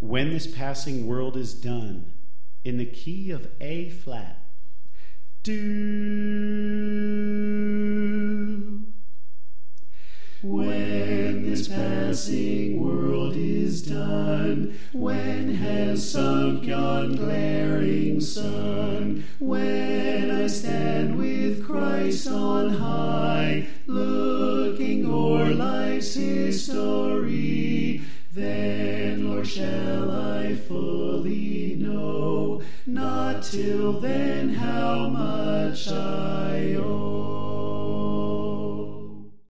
When this passing world is done, in the key of A flat. Do. When this passing world is done, when has sunk yon glaring sun, when I stand with Christ on high, looking o'er life's history, then, Lord, shall I fully know, not till then, how much I owe.